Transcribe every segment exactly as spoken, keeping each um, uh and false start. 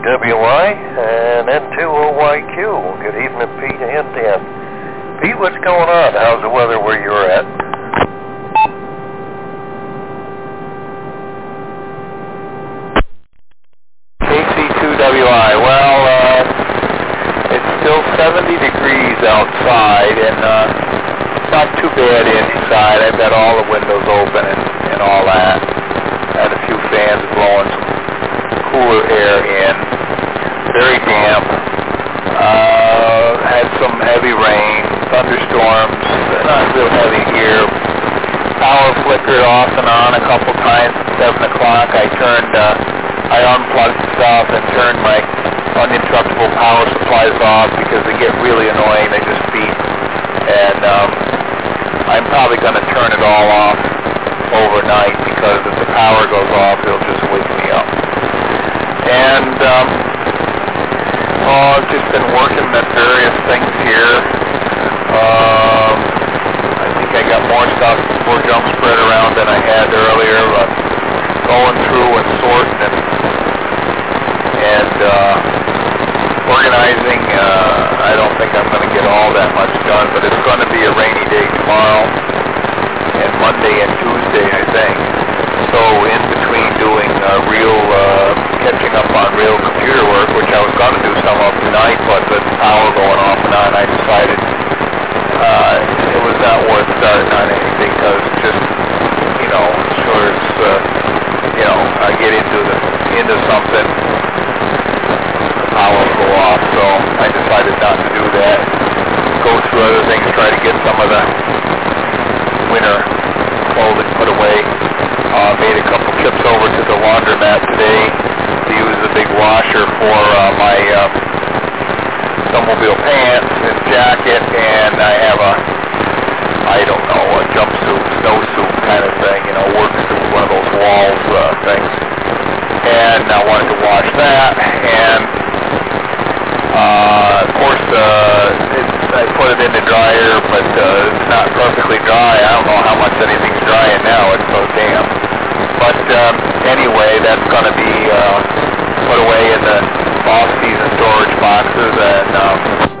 W I and N two O Y Q. Good evening, Pete and Dan. Pete, what's going on? How's the weather where you're at? K C two W I. Well, uh, it's still seventy degrees outside, and uh, not too bad inside. I've got all the windows open and, and all that. Had a few fans blowing some cooler air in. Very damp. Uh, had some heavy rain, thunderstorms, not real heavy here. Power flickered off and on a couple times at seven o'clock. I turned, uh, I unplugged stuff and turned my uninterruptible power supplies off because they get really annoying. They just beep. And um, I'm probably going to turn it all off overnight because if the power goes off, it'll just wake me up. And um, oh, I've just been working at various things here. Um, I think I got more stuff, more junk spread around than I had earlier, but going through and sorting and, and uh, organizing. Uh, I don't think I'm going to get all that much done, but it's going to be a rainy day tomorrow and Monday and Tuesday, I think. So in between doing uh, real, uh, catching up on real computer work, which I was going to do some of tonight, but the power going off and on, I decided uh, it was not worth starting on anything because just, you know, sure as, uh, you know, I get into the into something, the power will go off. So I decided not to do that. Go through other things, try to get some of the winter clothing put away. Uh, made a couple trips over to the laundromat today to use the big washer for uh, my uh, snowmobile pants and jacket, and I have a, I don't know, a jumpsuit, snowsuit kind of thing, you know, work suit, one of those walls uh, things. And I wanted to wash that, and uh, of course uh, it's, I put it in the dryer, but uh, it's not perfectly dry. I don't know how much anything's drying now, it's so damp. But um, anyway, that's going to be uh, put away in the off-season storage boxes and um,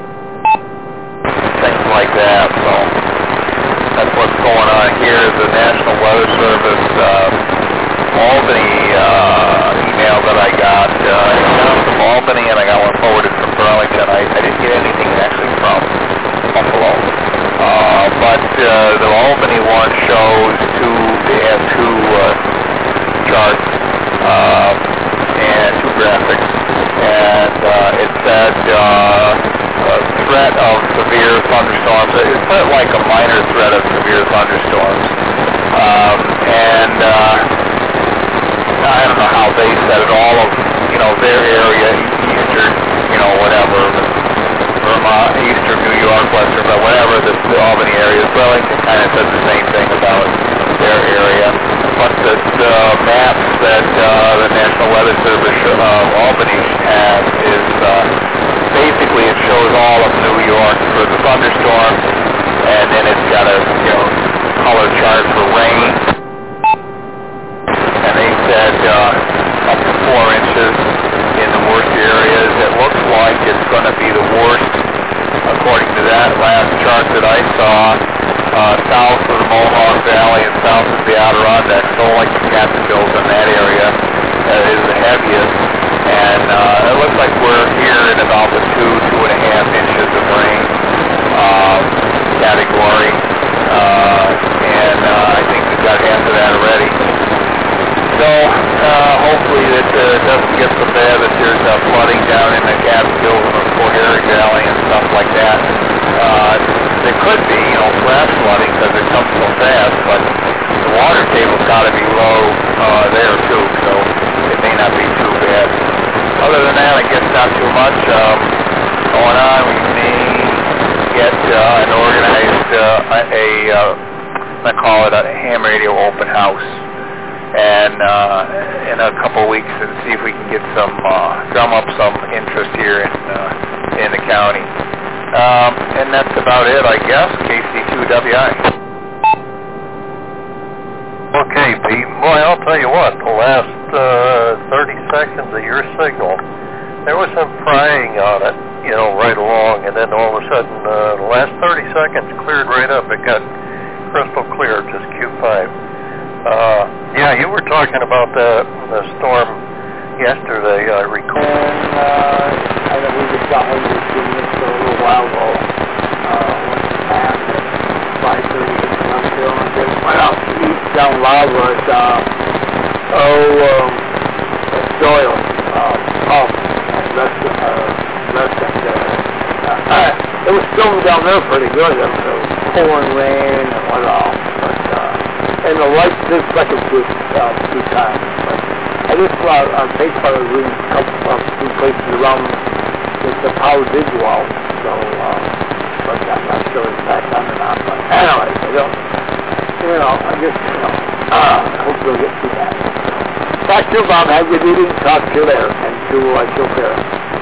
things like that. So that's what's going on here. The National Weather Service uh, Albany uh, email that I got. Uh, I got from Albany and I got one forwarded from Burlington. I, I didn't get anything actually from Buffalo. Uh, but uh, the Albany one shows two, they have two uh, charts uh, and two graphics. And uh, it said uh, a threat of severe thunderstorms. It felt like a minor threat of severe thunderstorms. Um, and uh, I don't know how they said it, all of, you know, their area, eastern, you know, whatever, Vermont, eastern New York, western, but whatever, the, the Albany area, Burlington kind of said the same thing about their area. But the, the maps that uh, the National Weather Service uh, Albany has is uh, basically it shows all of New York for the thunderstorms, and then it's got a, you know, color chart for rain. And they said uh, up to four inches in the worst areas. It looks like it's going to be the worst, according to that last chart that I saw, uh, south of the Mohawk Valley and south of the Adirondacks, so like the Catskills in that area uh, is the heaviest. And uh, it looks like we're here in about the two, two and a half inches of rain uh, category. Uh, and uh, I think we've got half of that already. So uh, hopefully that uh, doesn't get so bad that there's uh, flooding down in the Catskills and the Schoharie Valley and stuff like that. Uh, there could be, you know, flash flooding because it comes so fast, but the water table's got to be low uh, there too, so it may not be too bad. Other than that, I guess not too much um, going on. We may get uh, an organized uh, a, uh, I call it a ham radio open house. And uh, in a couple of weeks, and see if we can get some uh, drum up some interest here in uh, in the county. Um, and that's about it, I guess. K C two W I. Okay, Pete. Boy, I'll tell you what. The last uh, thirty seconds of your signal there was some frying on it, you know, right along, and then all of a sudden, uh, the last thirty seconds cleared right up. It got crystal clear, just Q five. Uh, yeah, you were talking about the, the storm yesterday, I recall. And, uh, I know we just got one of these units a little while ago. Uh, went to pass at five thirty, I'm feeling good. Went out to eat down lava at, uh, oh, um, Doyle, uh, pub, restaurant, uh, restaurant there. Uh, uh, it was filming down there pretty good. It was pouring rain and what all. But, uh, and the lights did like a good, uh, good time. But I just, uh, uh, based on the room, a couple of few places around with the power did go out. So, uh, but I'm not sure it's back on or not. But anyway, I don't, you know, I guess, you know, uh, I hope they'll get through that. Talk to you, Bob. Have a good evening. Talk to you later. And to uh, Joe Fair.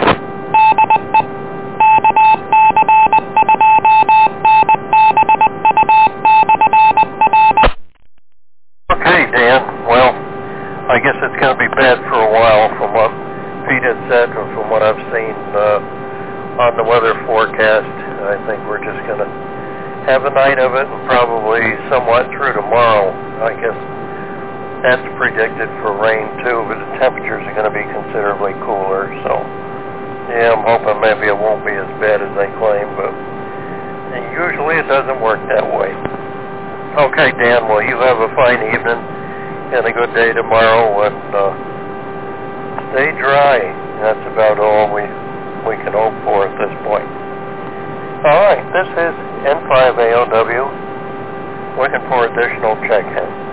Okay, Dan. Well, I guess it's going to be bad for a while from what Pete had said and from what I've seen uh, on the weather forecast. I think we're just going to have a night of it and probably somewhat through tomorrow. I guess that's predicted for rain too, but the temperatures are going to be considerably cooler. So, yeah, I'm hoping maybe it won't be as bad as they claim, but usually it doesn't work that way. Okay, Dan, well, you have a fine evening and a good day tomorrow, and uh, stay dry. That's about all we we can hope for at this point. All right, this is N five A O W, looking for additional check-in.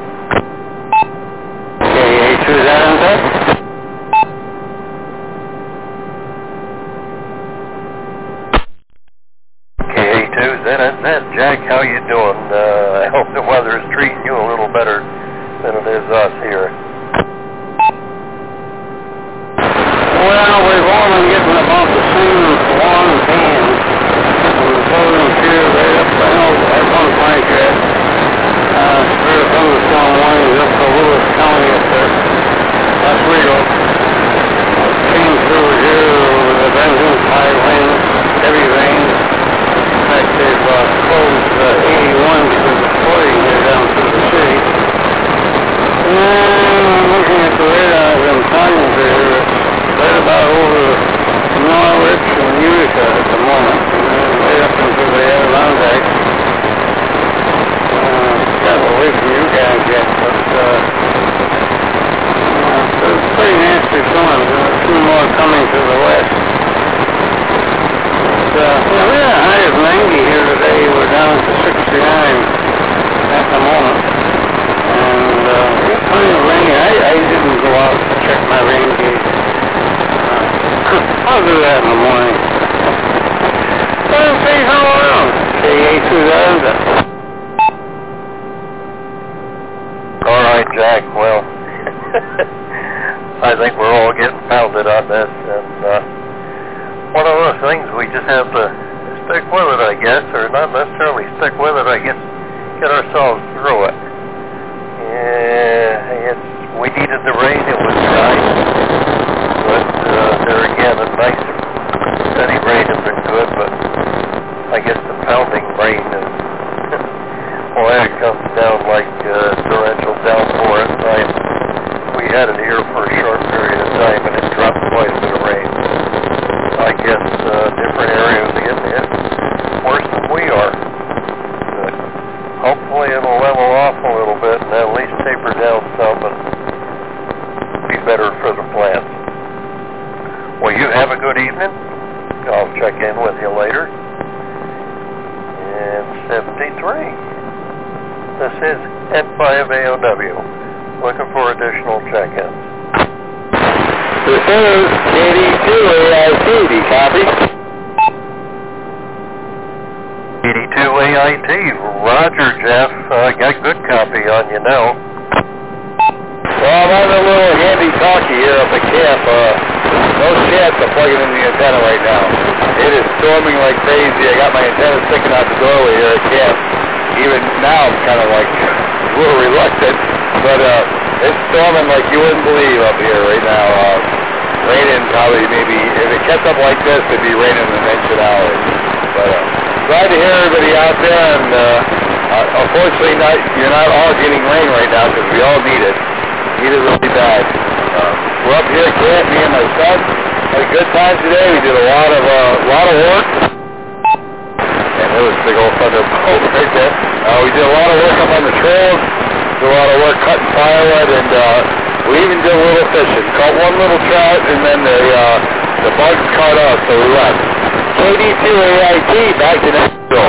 K A two, is that on there? K A two, is that on that? Jack, how you doing? Uh, I hope the weather is treating you a little better than it is us here. Well, we've all been getting about the same long pan from the southern tier right up the hill, right on Pinecrest. Uh, spread a thunderstorm warnings up to Lewis County up there. Oswego. Came through here with a vengeance, high winds, heavy rain. In fact, they've uh, closed uh, eighty-one because of flooding here down through the city. And I'm looking at the radar as I'm talking to you. Right about over Norwich and Utica at the moment. And right up into the Adirondacks. Uh, got away from you guys yet, but uh, uh, it's pretty nasty storm. There are two more coming to the west. But, uh, yeah, we had a high of ninety here today. We're down to sixty-nine at the moment. And uh, it's plenty of rain. I, I didn't go out to check my rain gauge. Uh, I'll do that in the morning. Well, see how around. K A two thousand. All right, Jack. Well, I think we're all getting pounded on this, and uh, one of those things we just have to stick with it, I guess, or not necessarily stick with it. I guess get ourselves through it. Yeah, it's we needed the rain. It was dry, but uh, there again, a nice steady rain has been good. But I guess the pounding rain is. Well, that comes down like uh, torrential downpour at night. We had it here for a short period of time, and it dropped quite a bit of rain. I guess uh, different areas are getting hit worse than we are. But hopefully it'll level off a little bit and at least taper down some and be better for the plants. Well, you have a good evening. I'll check in with you later. And seventy-three. This is N five A O W, looking for additional check-ins. This is K D two A I T, do you copy? K D two A I T, Roger, Jeff. I uh, got good copy on you now. Well, I'm having a little handy-talkie here up at camp. Uh, no chance of plugging in the antenna right now. It is storming like crazy. I got my antenna sticking out the doorway here at camp. Even now I'm kind of like a little reluctant, but uh, it's storming like you wouldn't believe up here right now. Uh, raining probably maybe kept up like this, it'd be raining an inch an hour. But uh, glad to hear everybody out there, and uh, uh, unfortunately, not, you're not all getting rain right now because we all need it. Need it really bad. Uh, we're up here at camp, me and my son. Had a good time today. We did a lot of uh, lot of work. And there was a big old thunderbolt right there. Uh, we did a lot of work up on the trails. Did a lot of work cutting firewood, and uh, we even did a little fishing. Caught one little trout, and then the uh, the bugs caught us, so we left. K D two A I T, back to Nashville.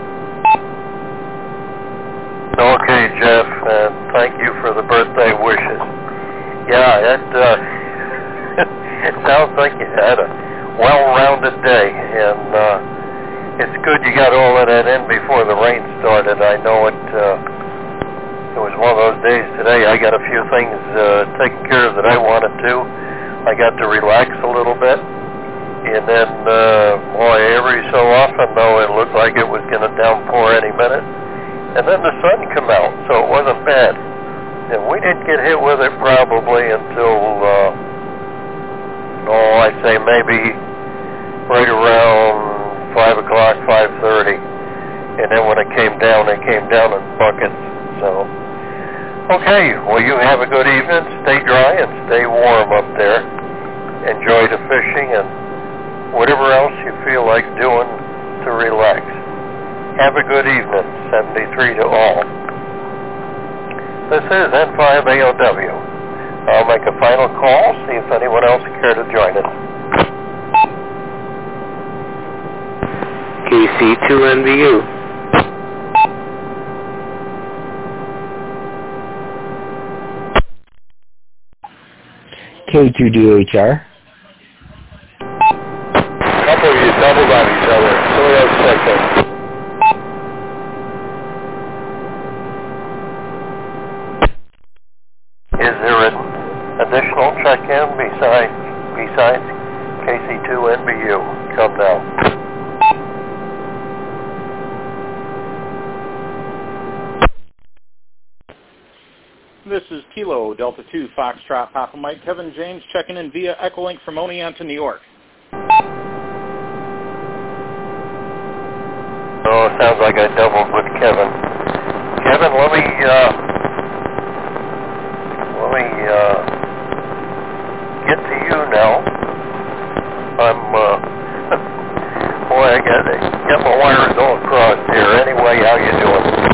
Okay, Jeff, and thank you for the birthday wishes. Yeah, it, uh, it sounds like you had a well-rounded day, and uh, it's good you got all of that in before the rain started. I know it, uh, it was one of those days today. I got a few things uh, taken care of that I wanted to. I got to relax a little bit, and then, uh, boy, every so often, though, it looked like it was going to downpour any minute. And then the sun came out, so it wasn't bad. And we didn't get hit with it probably until, uh, oh, I'd say maybe right around five o'clock, five thirty. And then when it came down, it came down in buckets. So, okay, well, you have a good evening. Stay dry and stay warm up there. Enjoy the fishing and whatever else you feel like doing to relax. Have a good evening, seventy-three to all. This is N five A O W. I'll make a final call, see if anyone else would care to join us. K C two N B U. K two D H R. A couple of you doubled on each other. Somebody else checked in. Is there an additional check-in besides, besides K C two N B U? Come now. This is Kilo, Delta two, Foxtrot, Papa Mike, Kevin James, checking in via Echolink from Oneonta, New York. Oh, sounds like I doubled with Kevin. Kevin, let me, uh, let me, uh, get to you now. I'm, uh, boy, I got, got my wires all crossed here. Anyway, how you doing?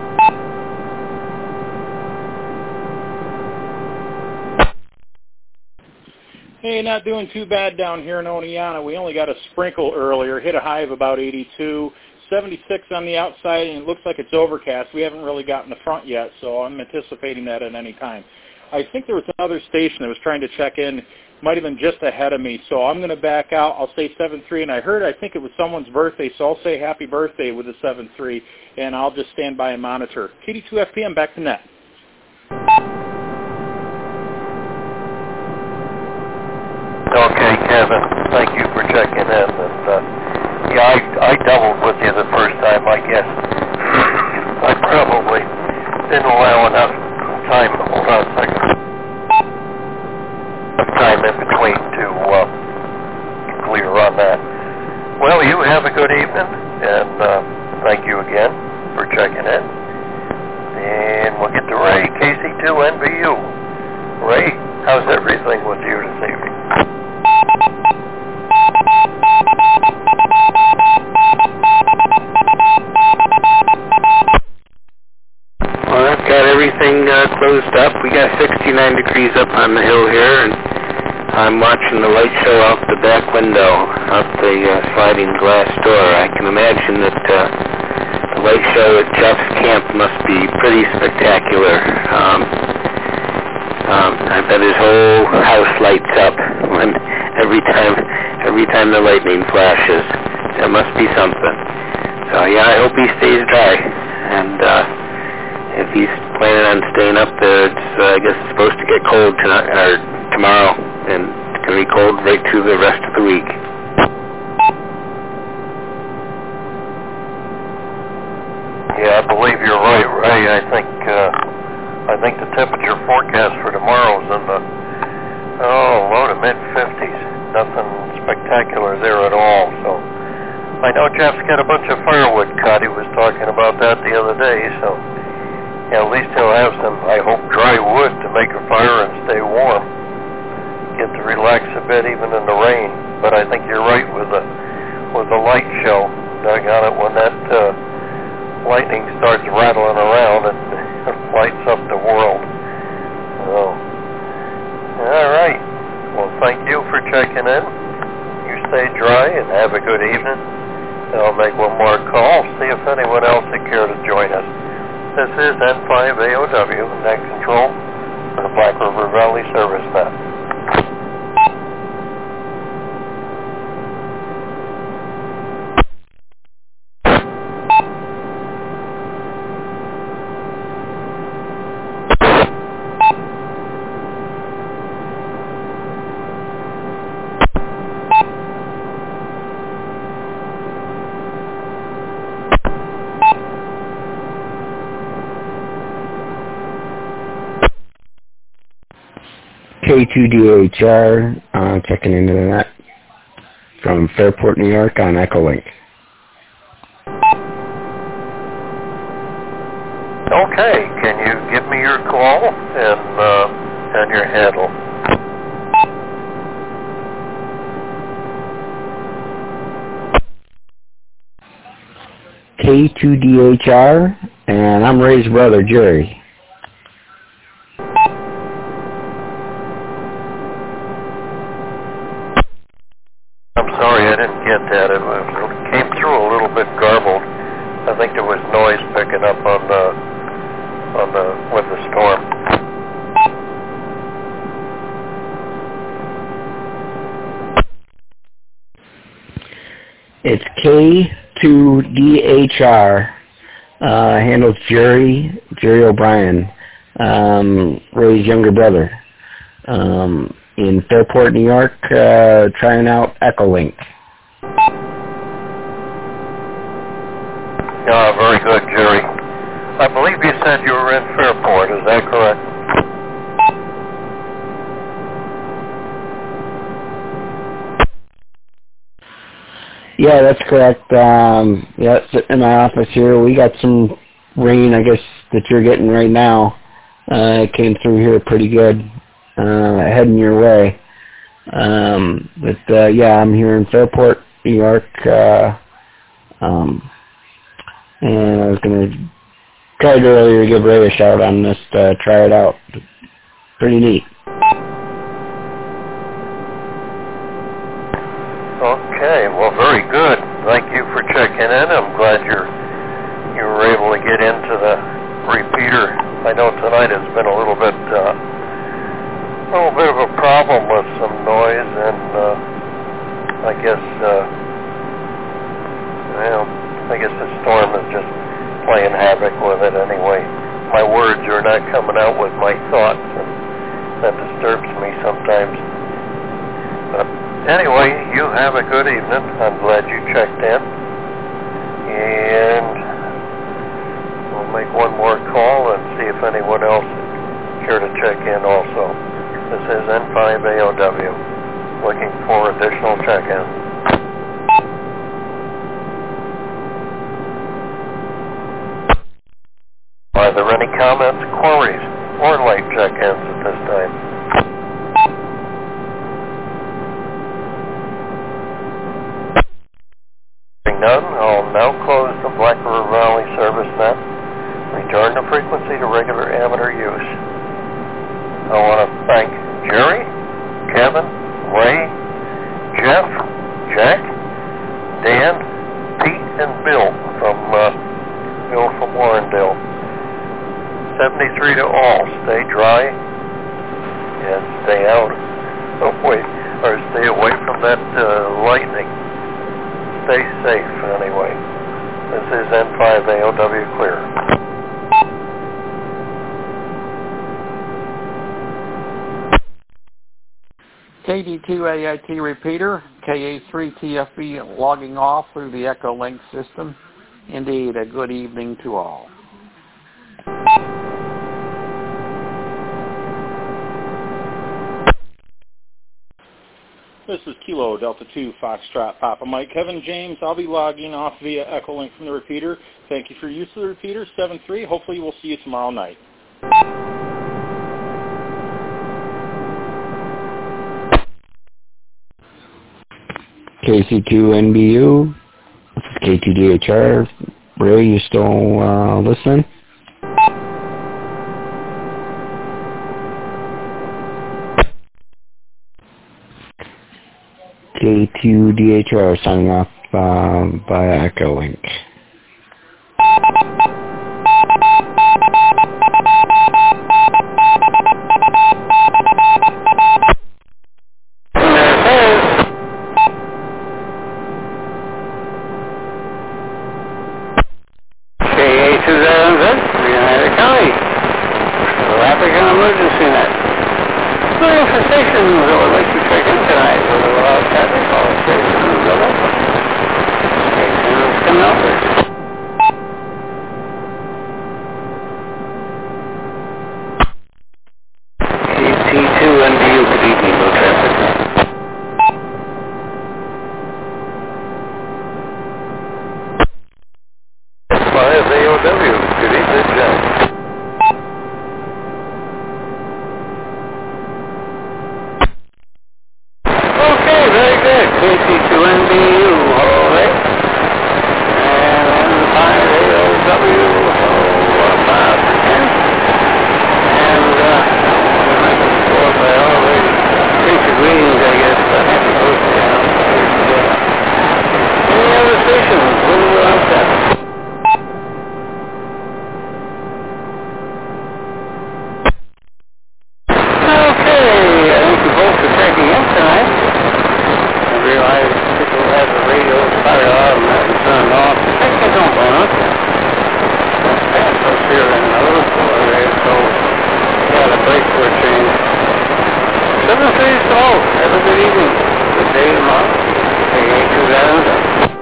Hey, not doing too bad down here in Oneonta. We only got a sprinkle earlier, hit a high of about eighty-two, seventy-six on the outside, and it looks like it's overcast. We haven't really gotten the front yet, so I'm anticipating that at any time. I think there was another station that was trying to check in, might have been just ahead of me, so I'm going to back out. I'll say seven three, and I heard I think it was someone's birthday, so I'll say happy birthday with the seven three, and I'll just stand by and monitor. K D two F P M, back to net. Okay, Kevin, thank you for checking in. And, uh, yeah, I, I doubled with you the first time, I guess. I probably didn't allow enough time, hold on a second, enough time in between to uh, clear on that. Well, you have a good evening, and uh, thank you again for checking in. And we'll get to Ray, K C two N B U. Ray, how's everything with you this evening? Well, I've got everything uh, closed up. We got sixty-nine degrees up on the hill here, and I'm watching the light show out the back window, out the uh, sliding glass door. I can imagine that uh, the light show at Jeff's camp must be pretty spectacular. Um, um, I bet his whole house lights up when every time every time the lightning flashes. There must be something. So yeah, I hope he stays dry, and uh, if he's planning on staying up there, it's uh, I guess it's supposed to get cold tonight or tomorrow, and it's going to be cold right through the rest of the week. Yeah, I believe you're right, Ray. I think uh, I think the temperature forecast for tomorrow is in the oh low to mid fifties. Nothing spectacular get to relax a bit even in the rain. But I think you're right with the with the light show. Doggone it, when that uh, lightning starts rattling around, it, it lights up the world. So, all right. Well, thank you for checking in. You stay dry and have a good evening. I'll make one more call, see if anyone else would care to join us. This is N five A O W, Net Control for the Black River Valley Service Net. K two D H R, uh, checking into that from Fairport, New York on Echolink. Okay, can you give me your call and, uh, and your handle? K two D H R, and I'm Ray's brother, Jerry. I'm sorry, I didn't get that. It, was, it came through a little bit garbled. I think there was noise picking up on the on the with the storm. It's K two D H R. Uh, handles Jerry Jerry O'Brien, um, Ray's younger brother. Um, in Fairport, New York, uh, trying out Echolink. Ah, very good, Jerry. I believe you said you were in Fairport, is that correct? Yeah, that's correct. Um, yeah, sitting in my office here. We got some rain, I guess, that you're getting right now. Uh, it came through here pretty good. Uh, heading your way. Um, but, uh, yeah, I'm here in Fairport, New York, uh, um, and I was going to try to earlier give Ray a shout on this to try it out. Pretty neat. Okay, well, very good. Thank you for checking in. I'm glad you're, you were able to get into the repeater. I know tonight has been a little bit, uh, a little bit of a problem with some noise, and uh, I guess, uh, well, I guess the storm is just playing havoc with it anyway. My words are not coming out with my thoughts, and that disturbs me sometimes. But anyway, you have a good evening. I'm glad you checked in, and we'll make one more call and see if anyone else would care to check in also. This is N five A O W, looking for additional check-in. Are there any comments, queries, or light check-ins at this time? Hearing none, I'll now close the Black River Valley Service Net. Return the frequency to regular amateur use. I want to thank Jerry, Kevin, Ray, Jeff, Jack, Dan, Pete, and Bill from uh, Bill from Warrendale. seventy-three to all. Stay dry and stay out. Oh wait, or stay away from that uh, lightning. Stay safe anyway. This is N five A O W clear. K D two A I T repeater, K A three T F B logging off through the Echolink system. Indeed, a good evening to all. This is Kilo Delta two Foxtrot Papa Mike. Kevin James, I'll be logging off via Echolink from the repeater. Thank you for your use of the repeater, seven three. Hopefully we'll see you tomorrow night. K C two N B U. This is K two D H R. Ray, you still uh, listening? K two D H R signing off uh, via Echo Link. Have a good evening. Good day tomorrow. K A two thousand.